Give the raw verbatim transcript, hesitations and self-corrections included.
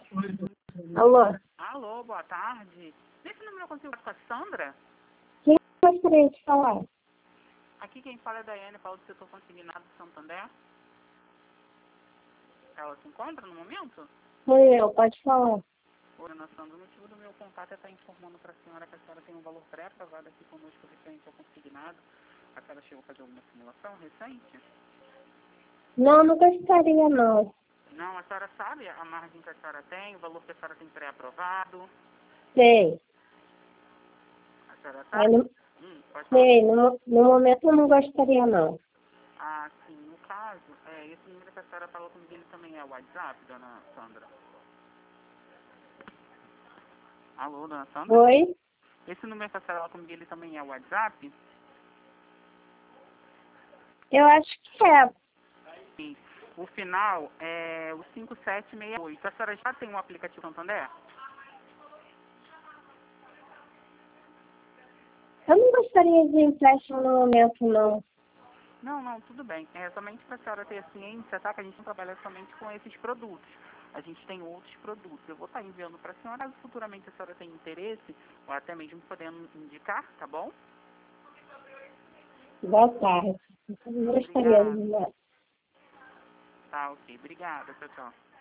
Alô? Alô, boa tarde. Nesse número eu consigo falar com a Sandra? Quem gostaria de falar? Aqui quem fala é a Daiane, falo do setor consignado de Santander. Ela se encontra no momento? Sou eu, pode falar. Oi, dona Sandra, o motivo do meu contato é estar informando para a senhora que a senhora tem um valor pré-aprovado aqui conosco referente ao consignado. A senhora chegou a fazer alguma simulação recente? Não, não gostaria não. Não, a senhora sabe a margem que a senhora tem, o valor que a senhora tem pré-aprovado? Sei. A senhora É, sabe? no, Hum, pode falar. sei, no, no momento eu não gostaria não. Ah, sim, no caso, é, esse número que a senhora falou comigo, ele também é o WhatsApp, dona Sandra? Alô, dona Sandra? Oi? Esse número que a senhora falou comigo, ele também é o WhatsApp? Eu acho que é. Sim. O final é o cinco sete seis oito. A senhora já tem um aplicativo Santander? Eu não gostaria de empréstimo no momento não. Não, não, tudo bem. É somente para a senhora ter ciência, tá? Que a gente não trabalha somente com esses produtos. A gente tem outros produtos. Eu vou estar enviando para a senhora, caso futuramente a senhora tenha interesse, ou até mesmo podendo indicar, tá bom? Boa tarde. Eu não gostaria Obrigada. de nada. Tá, ok. Obrigada. Tchau, tchau.